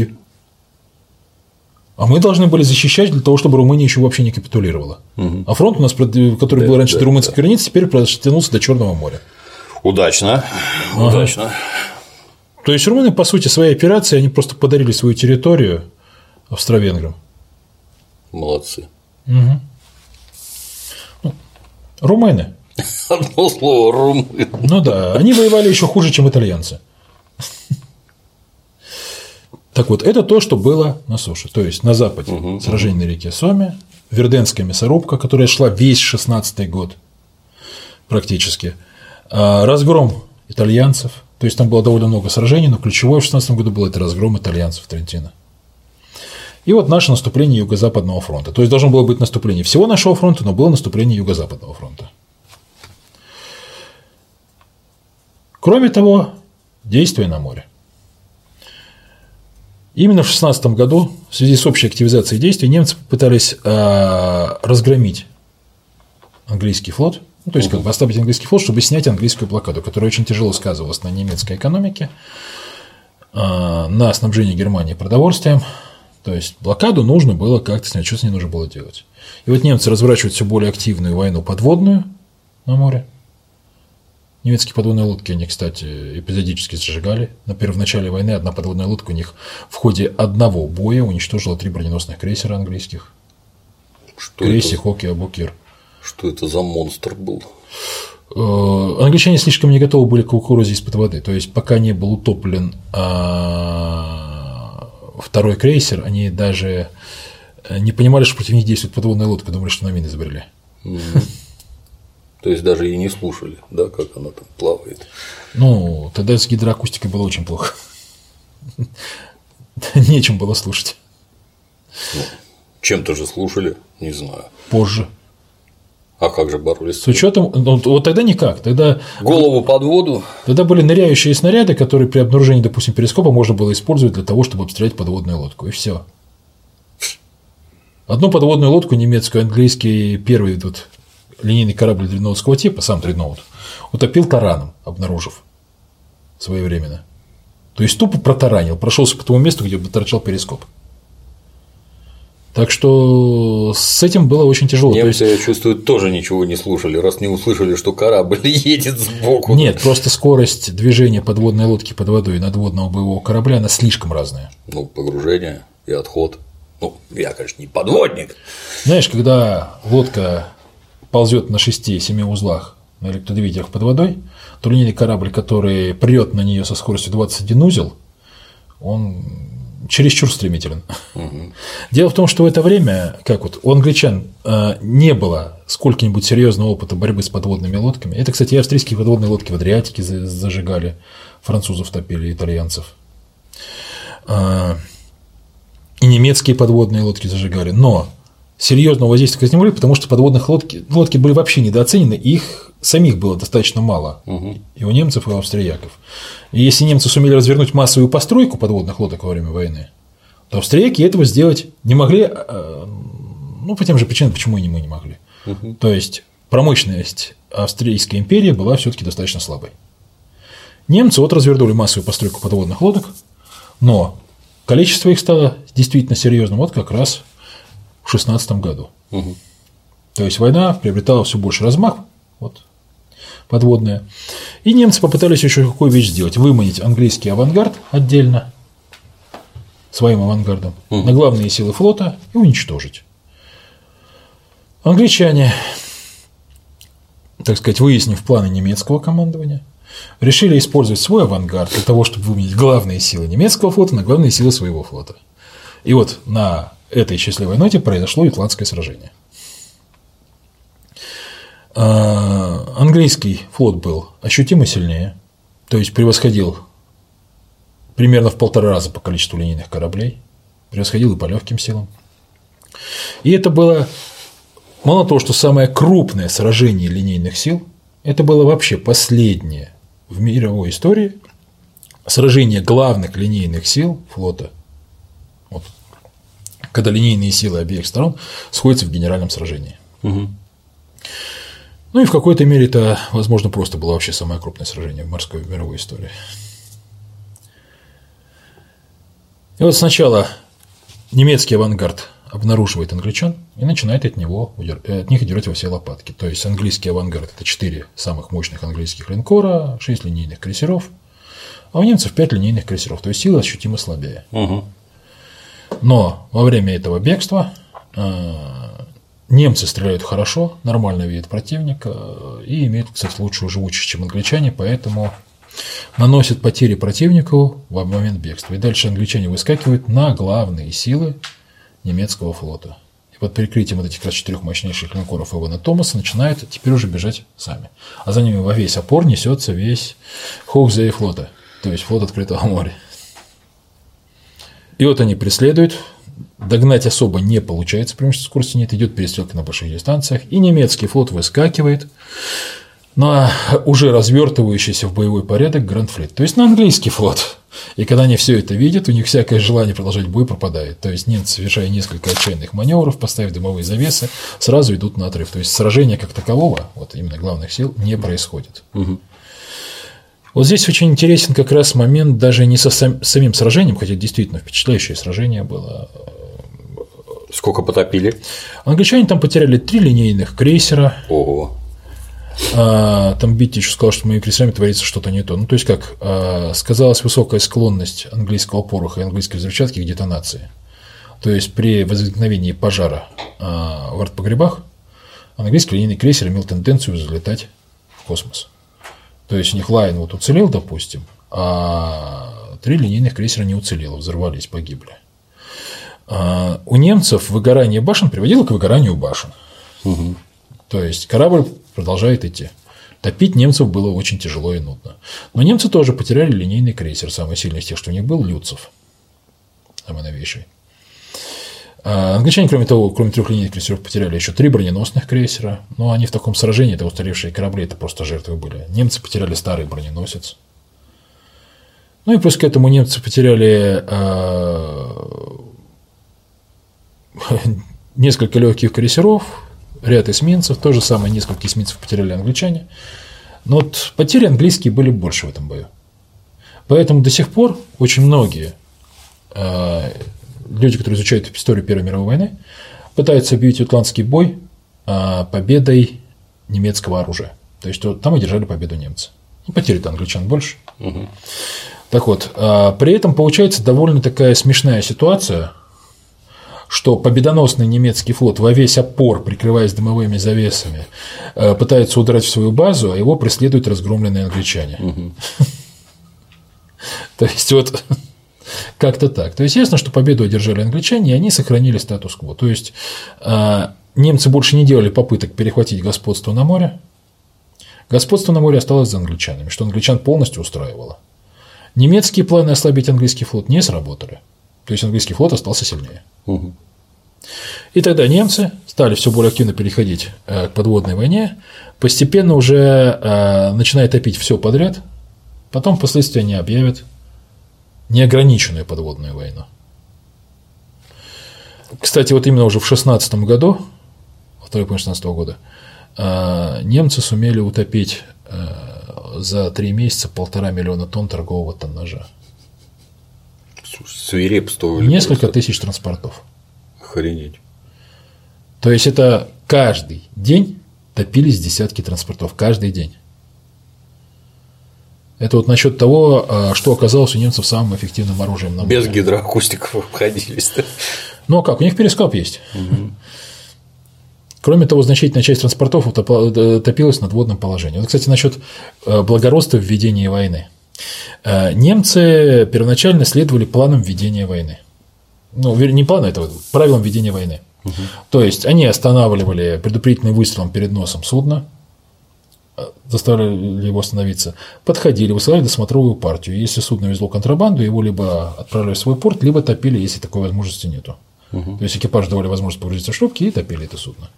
А мы должны были защищать для того, чтобы Румыния еще вообще не капитулировала. А фронт у нас, который был раньше до румынской границы, теперь протянулся до Черного моря. Удачно. Удачно. То есть румыны, по сути, своей операцией, они просто подарили свою территорию австро-венграм. Молодцы. Румыны. Одно слово — румыны. Да, они воевали еще хуже, чем итальянцы. Так вот, это то, что было на суше. То есть на западе сражение на реке Соме, Верденская мясорубка, которая шла весь 16-й год практически, разгром итальянцев. То есть там было довольно много сражений, но ключевое в 16 году было это разгром итальянцев в Трентино. И вот наше наступление Юго-Западного фронта. То есть должно было быть наступление всего нашего фронта, но было наступление Юго-Западного фронта. Кроме того, действия на море. Именно в 16 году, в связи с общей активизацией действий, немцы попытались разгромить английский флот, ну, то есть как бы ослабить английский флот, чтобы снять английскую блокаду, которая очень тяжело сказывалась на немецкой экономике, на снабжении Германии продовольствием. То есть блокаду нужно было как-то снять, что с ней нужно было делать. И вот немцы разворачивают все более активную войну подводную на море. Немецкие подводные лодки они, кстати, эпизодически зажигали. В начале войны одна подводная лодка у них в ходе одного боя уничтожила 3 броненосных крейсера английских. Крейси, Хоки, Абукир. Что это за монстр был? Англичане слишком не готовы были к кукурузе из-под воды. То есть, пока не был утоплен второй крейсер, они даже не понимали, что против них действует подводная лодка, думали, что на мины изобрели. То есть даже и не слушали, да, как она там плавает. Ну, тогда с гидроакустикой было очень плохо. Нечем было слушать. Ну, чем-то же слушали, не знаю. Позже. А как же боролись? С учетом, ну, вот тогда никак. Тогда голову под воду. Тогда были ныряющие снаряды, которые при обнаружении, допустим, перископа можно было использовать для того, чтобы обстрелять подводную лодку. И все. Одну подводную лодку немецкую, английский первый тут линейный корабль дредноутского типа, сам дредноут, утопил тараном, обнаружив своевременно. То есть тупо протаранил, прошелся по тому месту, где бы торчал перископ. Так что с этим было очень тяжело. Немцы, я чувствую, тоже ничего не слушали, раз не услышали, что корабль едет сбоку. Нет, просто скорость движения подводной лодки под водой и надводного боевого корабля, она слишком разная. Ну, погружение и отход. Ну, я, конечно, не подводник. Знаешь, когда лодка ползет на 6-7 узлах на электродвигателях под водой, то линейный корабль, который прет на нее со скоростью 21 узел, он чересчур стремителен. Дело в том, что в это время, как вот у англичан не было сколько-нибудь серьезного опыта борьбы с подводными лодками. Это, кстати, и австрийские подводные лодки в Адриатике зажигали, французов топили, итальянцев. И немецкие подводные лодки зажигали. Но серьезного воздействия к ним были, потому что подводных лодки были вообще недооценены, и их самих было достаточно мало. И у немцев, и у австрияков. И если немцы сумели развернуть массовую постройку подводных лодок во время войны, то австрияки этого сделать не могли, ну, по тем же причинам, почему и мы не могли. То есть промышленность Австрийской империи была все-таки достаточно слабой. Немцы вот развернули массовую постройку подводных лодок, но количество их стало действительно серьезным вот как раз в 16 году. То есть война приобретала все больше размах, вот, подводная. И немцы попытались еще какую вещь сделать: выманить английский авангард отдельно, своим авангардом, на главные силы флота и уничтожить. Англичане, так сказать, выяснив планы немецкого командования, решили использовать свой авангард для того, чтобы выменить главные силы немецкого флота на главные силы своего флота. И вот на этой счастливой ноте произошло Ютландское сражение. Английский флот был ощутимо сильнее, то есть превосходил примерно в 1,5 раза по количеству линейных кораблей, превосходил и по легким силам. И это было, мало того, что самое крупное сражение линейных сил, это было вообще последнее в мировой истории сражение главных линейных сил флота, вот, когда линейные силы обеих сторон сходятся в генеральном сражении. Ну и в какой-то мере это, возможно, просто было вообще самое крупное сражение в морской мировой истории. И вот сначала немецкий авангард обнаруживает англичан и начинает от них удирать во все лопатки. То есть английский авангард – это 4 самых мощных английских линкора, 6 линейных крейсеров, а у немцев 5 линейных крейсеров, то есть сила ощутимо слабее. Но во время этого бегства немцы стреляют хорошо, нормально видят противника и имеют, кстати, лучшую живучесть, чем англичане, поэтому наносят потери противнику в момент бегства. И дальше англичане выскакивают на главные силы немецкого флота. И под прикрытием вот этих как раз 4 мощнейших линкоров Эвана Томаса начинают теперь уже бежать сами. А за ними во весь опор несется весь Хоуксей флота, то есть флот открытого моря. И вот они преследуют. Догнать особо не получается, потому что скорости нет, идет перестрелка на больших дистанциях, и немецкий флот выскакивает на уже развертывающийся в боевой порядок Гранд-флит, то есть на английский флот. И когда они все это видят, у них всякое желание продолжать бой пропадает. То есть немцы, совершая несколько отчаянных маневров, поставив дымовые завесы, сразу идут на отрыв. То есть сражения как такового, вот именно главных сил, не происходит. Угу. Вот здесь очень интересен как раз момент даже не со самим сражением, хотя действительно впечатляющее сражение было. Сколько потопили? Англичане там потеряли 3 линейных крейсера. Ого. Там Битти еще сказал, что с моими крейсерами творится что-то не то. Ну, то есть, как сказалась высокая склонность английского пороха и английской взрывчатки к детонации. То есть, при возникновении пожара в артпогребах английский линейный крейсер имел тенденцию взлетать в космос. То есть, у них Лайн вот уцелел, допустим, а 3 линейных крейсера не уцелело, взорвались, погибли. У немцев выгорание башен приводило к выгоранию башен. Угу. То есть, корабль продолжает идти. Топить немцев было очень тяжело и нудно. Но немцы тоже потеряли линейный крейсер, самый сильный из тех, что у них был, Люцев, самый новейший. Англичане, кроме того, кроме 3 линейных крейсеров, потеряли еще 3 броненосных крейсера. Но они в таком сражении, это устаревшие корабли, это просто жертвы были. Немцы потеряли старый броненосец. Ну и плюс к этому немцы потеряли несколько легких крейсеров, ряд эсминцев, то же самое, несколько эсминцев потеряли англичане. Но вот потери английские были больше в этом бою. Поэтому до сих пор очень многие люди, которые изучают историю Первой мировой войны, пытаются объявить атлантский бой победой немецкого оружия. То есть, там одержали победу немцы. Ну, потери-то англичан больше. Угу. Так вот, при этом получается довольно такая смешная ситуация, что победоносный немецкий флот во весь опор, прикрываясь дымовыми завесами, пытается удрать в свою базу, а его преследуют разгромленные англичане. Угу. То есть, вот как-то так. То есть, ясно, что победу одержали англичане, и они сохранили статус-кво. То есть, немцы больше не делали попыток перехватить господство на море. Господство на море осталось за англичанами, что англичан полностью устраивало. Немецкие планы ослабить английский флот не сработали. То есть, английский флот остался сильнее. Угу. И тогда немцы стали все более активно переходить к подводной войне, постепенно уже начиная топить все подряд, потом впоследствии они объявят неограниченную подводную войну. Кстати, вот именно уже в 16 году, второй половине 16 года, немцы сумели утопить за 3 месяца 1,5 миллиона тонн торгового тоннажа. Свирепствовали. Несколько тысяч транспортов. Охренеть. То есть, это каждый день топились десятки транспортов. Каждый день. Это вот насчет того, что оказалось у немцев самым эффективным оружием на море. Без гидроакустиков обходились. Ну а как? У них перископ есть. Угу. Кроме того, значительная часть транспортов топилась в надводном положении. Вот, кстати, насчет благородства в ведении войны. Немцы первоначально следовали планам ведения войны. Ну, не плану, это правилам ведения войны. Угу. То есть, они останавливали предупредительным выстрелом перед носом судна, заставляли его остановиться, подходили, высылали досмотровую партию. Если судно везло контрабанду, его либо отправляли в свой порт, либо топили, если такой возможности нету. Угу. То есть, экипажу давали возможность погрузиться в шлюпки и топили это судно.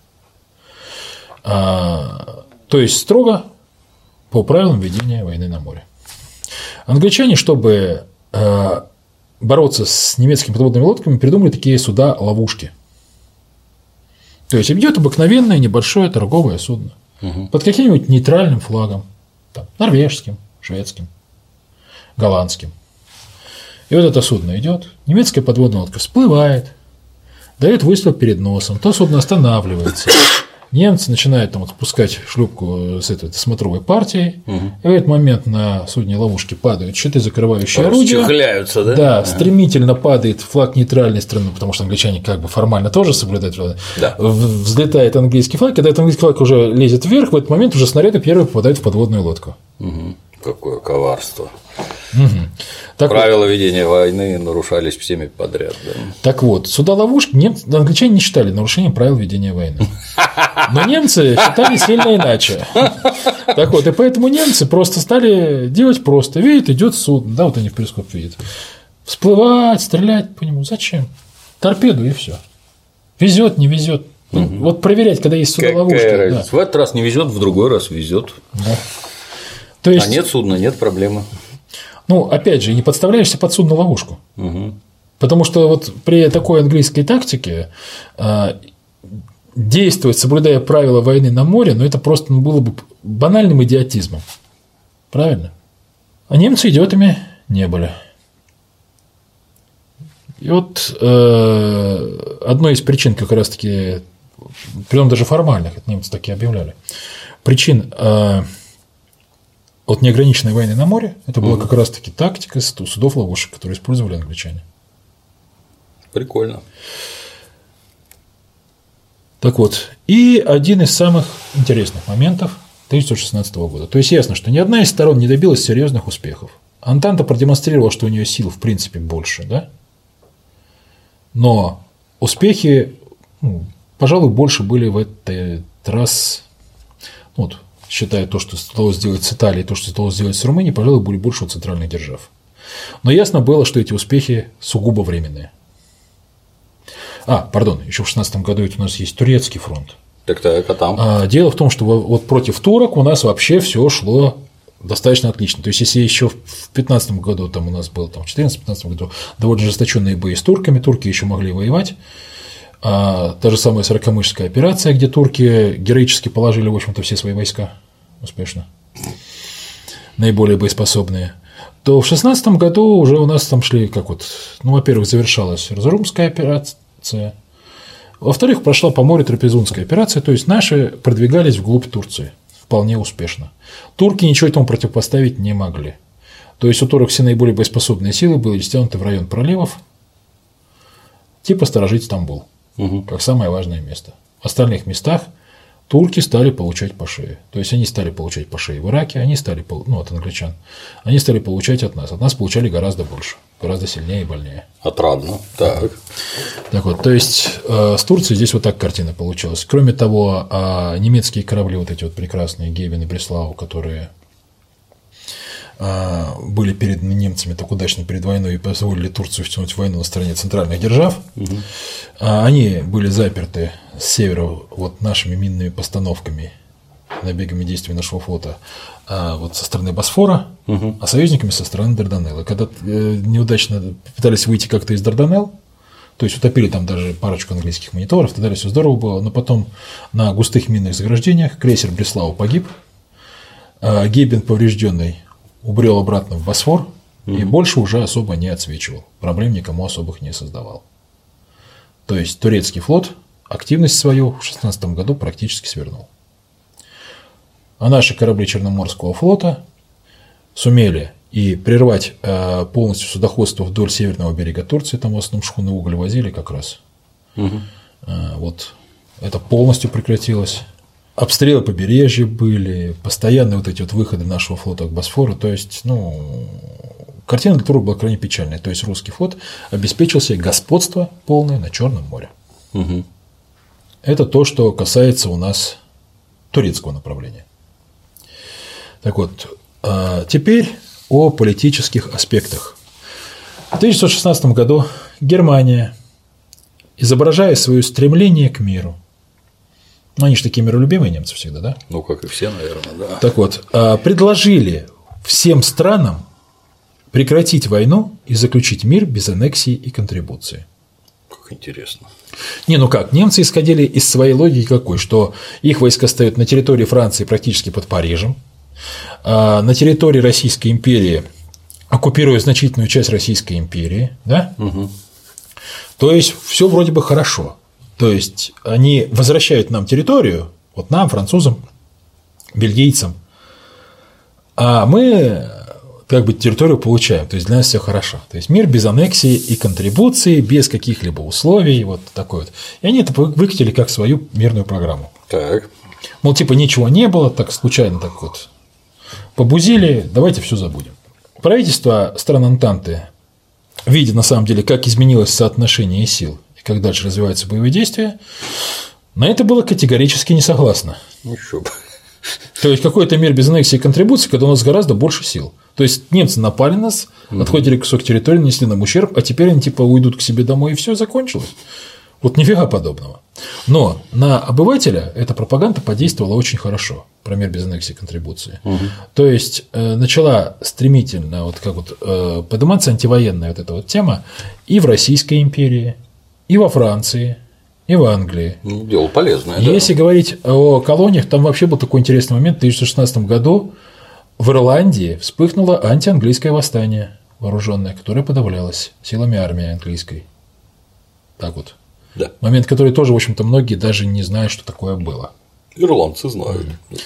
То есть, строго по правилам ведения войны на море. Англичане, чтобы бороться с немецкими подводными лодками, придумали такие суда-ловушки. То есть, идет обыкновенное небольшое торговое судно. Угу. Под каким-нибудь нейтральным флагом, там, норвежским, шведским, голландским. И вот это судно идет, немецкая подводная лодка всплывает, дает выстрел перед носом, то судно останавливается. Немцы начинают там вот спускать шлюпку с этой досмотровой партией, угу. И в этот момент на судне ловушки падают щиты, закрывающие орудия. Расчехляются, да? Да, стремительно падает флаг нейтральной страны, потому что англичане как бы формально тоже соблюдают. Да. Взлетает английский флаг, когда этот английский флаг уже лезет вверх, в этот момент уже снаряды первые попадают в подводную лодку. Угу. Какое коварство. Так правила ведения войны нарушались всеми подряд. Да? Так вот, суда-ловушки англичане не считали нарушением правил ведения войны. Но немцы считали сильно иначе. Так вот, и поэтому немцы просто стали делать просто. Видят, идет судно, да, вот они в перископ видят. Всплывать, стрелять по нему. Зачем? Торпеду и все. Везет, не везет. Вот проверять, когда есть суда-ловушки. Да. В этот раз не везет, в другой раз везет. Да. То есть, а нет судна, нет проблемы. Ну, опять же, не подставляешься под судно-ловушку. Потому что вот при такой английской тактике действовать, соблюдая правила войны на море, ну, это просто было бы банальным идиотизмом. Правильно? А немцы идиотами не были. И вот одной из причин как раз-таки, причем даже формальных, это немцы такие объявляли, причин от неограниченной войны на море, это была как раз-таки тактика судов-ловушек, которые использовали англичане. Прикольно. Так вот, и один из самых интересных моментов 1916 года. То есть ясно, что ни одна из сторон не добилась серьезных успехов. Антанта продемонстрировала, что у нее сил в принципе больше, да? Но успехи, пожалуй, больше были в этот раз, вот, считая то, что удалось сделать с Италией, то, что удалось сделать с Румынией, пожалуй, были больше у центральных держав. Но ясно было, что эти успехи сугубо временные. Пардон, еще в 16 году ведь у нас есть турецкий фронт. Так, а там? Дело в том, что вот против турок у нас вообще все шло достаточно отлично. То есть, если еще в 2015 году там у нас было, там, в 2014-2015 году довольно ожесточенные бои с турками, турки еще могли воевать. Та же самая Сорокомышская операция, где турки героически положили, в общем-то, все свои войска успешно, наиболее боеспособные, то в 2016 году уже у нас там шли, во-первых, завершалась Эрзурумская операция, во-вторых, прошла по морю Трапезунская операция, то есть наши продвигались вглубь Турции вполне успешно. Турки ничего этому противопоставить не могли. То есть у турок все наиболее боеспособные силы были стянуты в район проливов, типа сторожить Стамбул, как самое важное место. В остальных местах турки стали получать по шее. То есть они стали получать по шее в Ираке, они стали, от англичан, они стали получать от нас. От нас получали гораздо больше, гораздо сильнее и больнее. Отрадно. Так. Так вот, то есть с Турцией здесь вот так картина получилась. Кроме того, немецкие корабли, вот эти вот прекрасные Гевен и Бреслау, которые были переданы немцами так удачно перед войной и позволили Турцию втянуть в войну на стороне центральных держав, они были заперты с севера вот нашими минными постановками, набегами действий нашего флота, вот со стороны Босфора, а союзниками со стороны Дарданелл. И когда неудачно пытались выйти как-то из Дарданелл, то есть утопили там даже парочку английских мониторов, тогда все здорово было, но потом на густых минных заграждениях крейсер Бреслау погиб, Гебен поврежденный убрел обратно в Босфор и больше уже особо не отсвечивал, проблем никому особых не создавал. То есть турецкий флот активность свою в 2016 году практически свернул. А наши корабли Черноморского флота сумели и прервать полностью судоходство вдоль северного берега Турции, там в основном шхуны уголь возили как раз. Вот это полностью прекратилось. Обстрелы побережья были, постоянные вот эти вот выходы нашего флота к Босфору, то есть, картина для турок была крайне печальная, то есть русский флот обеспечил себе господство полное на Черном море. Это то, что касается у нас турецкого направления. Так вот, теперь о политических аспектах. В 1916 году Германия, изображая свое стремление к миру, они же такие миролюбимые немцы всегда, да? Ну, как и все, наверное, да. Так вот, предложили всем странам прекратить войну и заключить мир без аннексии и контрибуции. Как интересно. Немцы исходили из своей логики какой, что их войска стоят на территории Франции практически под Парижем, на территории Российской империи, оккупируя значительную часть Российской империи, да? То есть все вроде бы хорошо. То есть они возвращают нам территорию, вот нам, французам, бельгийцам, а мы территорию получаем, то есть для нас все хорошо. То есть мир без аннексии и контрибуции, без каких-либо условий, вот такой вот. И они это выкатили как свою мирную программу. Так. Мол, ничего не было, так случайно так вот побузили, давайте все забудем. Правительство стран Антанты, видя на самом деле, как изменилось соотношение сил и как дальше развиваются боевые действия, на это было категорически не согласно. Еще бы. То есть какой-то мир без аннексии и контрибуции, когда у нас гораздо больше сил. То есть немцы напали на нас, отходили кусок территории, нанесли нам ущерб, а теперь они типа уйдут к себе домой и все закончилось. Вот нифига подобного. Но на обывателя эта пропаганда подействовала очень хорошо, про мир без аннексии и контрибуции. То есть начала стремительно подниматься антивоенная вот эта вот тема и в Российской империи, и во Франции, и в Англии. Ну, дело полезное. Если говорить о колониях, там вообще был такой интересный момент. В 1916 году в Ирландии вспыхнуло антианглийское восстание вооруженное, которое подавлялось силами армии английской. Так вот. Да. Момент, который тоже, в общем-то, многие даже не знают, что такое было. Ирландцы знают.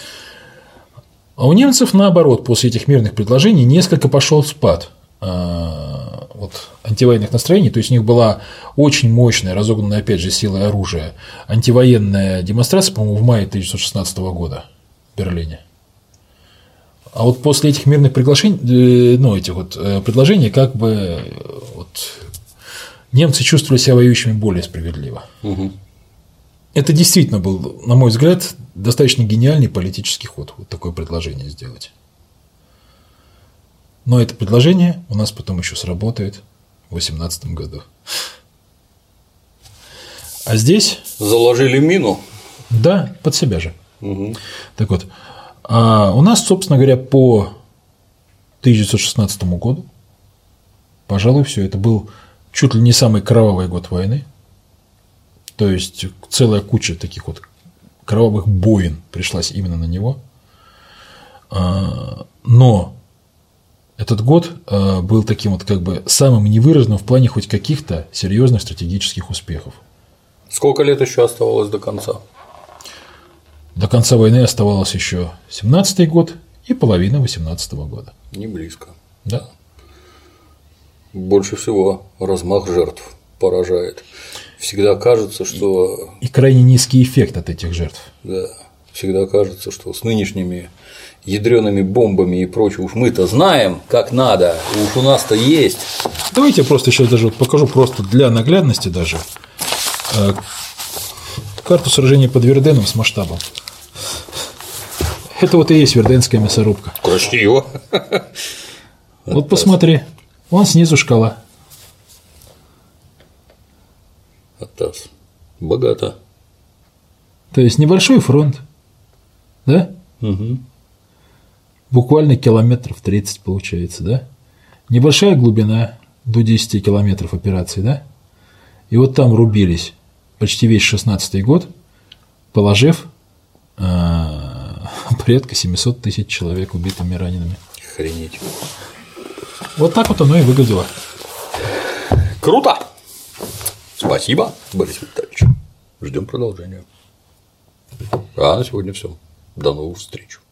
А у немцев, наоборот, после этих мирных предложений несколько пошел спад антивоенных настроений, то есть у них была очень мощная, разогнанная, опять же, силой оружия, антивоенная демонстрация, по-моему, в мае 1916 года в Берлине. А вот после этих мирных предложений, как бы немцы чувствовали себя воюющими более справедливо. Это действительно был, на мой взгляд, достаточно гениальный политический ход, вот такое предложение сделать. Но это предложение у нас потом еще сработает в 2018 году. А здесь… Заложили мину? Да, под себя же. Так вот, у нас, собственно говоря, по 1916 году, пожалуй, все это был чуть ли не самый кровавый год войны. То есть целая куча таких вот кровавых боин пришлась именно на него. Но этот год был таким самым невыраженным в плане хоть каких-то серьезных стратегических успехов. Сколько лет еще оставалось до конца? До конца войны оставалось еще 17-й год и половина 18-го года. Не близко. Да. Больше всего размах жертв поражает. Всегда кажется, что… И крайне низкий эффект от этих жертв. Да. Всегда кажется, что с нынешними ядреными бомбами и прочее уж мы-то знаем, как надо, уж у нас-то есть. Давайте я просто сейчас даже покажу просто для наглядности даже карту сражения под Верденом с масштабом. Это и есть Верденская мясорубка. Красиво. Вот посмотри, вон снизу шкала. Атас. Богато. То есть небольшой фронт, да? Буквально километров 30 получается, да? Небольшая глубина, до 10 километров операции, да? И вот там рубились почти весь 16-й год, положив порядка 700 тысяч человек убитыми и ранеными. Охренеть. Вот так вот оно и выглядело. Круто! Спасибо, Борис Витальевич. Ждем продолжения. А на сегодня все. До новых встреч.